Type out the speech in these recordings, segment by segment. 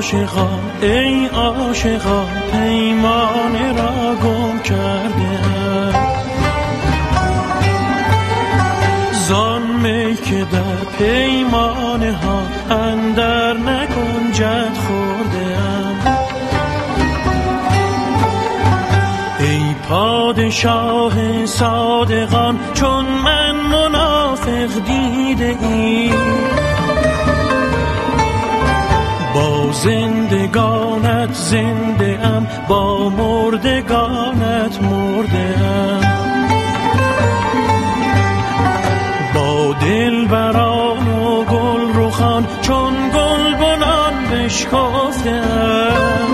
ای عاشقا پیمانه را گم کردم. زان می که در پیمانه ها اندر نگنجد خوردم. ای پادشاه صادقان چون من منافق دیده ای، با زندگانت زنده ام، با مردگانت مرده ام. با دلبران و گل رخان چون گلبنان بشکفته ام،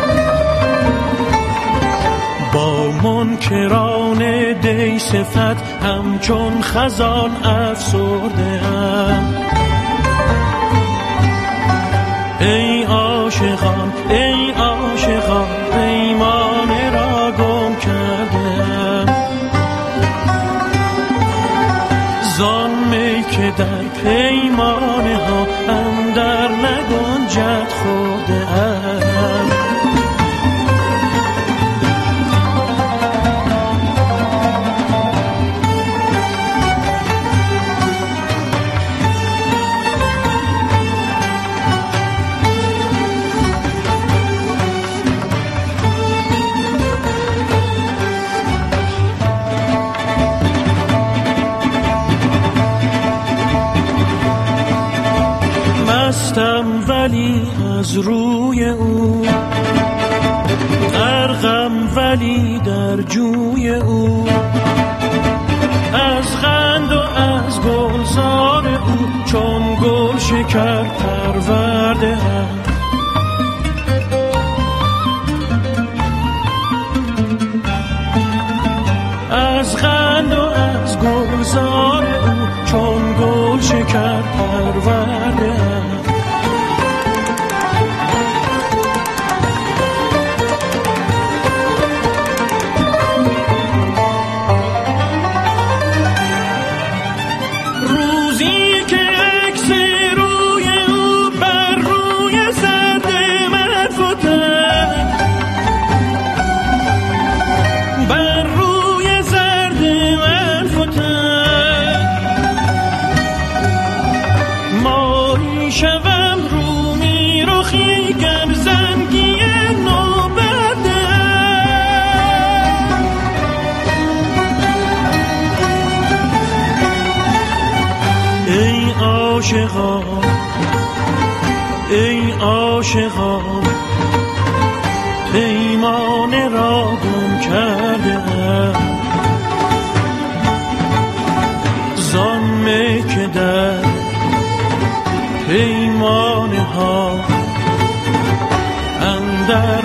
با منکران دی صفت همچون خزان افسرده ام. ای عاشقان پیمانه را گم کردم. زان می که در پیمانه ها اندر نگنجد خورده ام. مستم ولی از روی او، غرقم ولی در جوی او، از قند و از گلزار او چون گل شکر پرورده ام. از قند و از گلزار او چون گل شکر پرورده ام. ای عاشقان پیمانه را گم کردم. زان می که در پیمانه ها اندر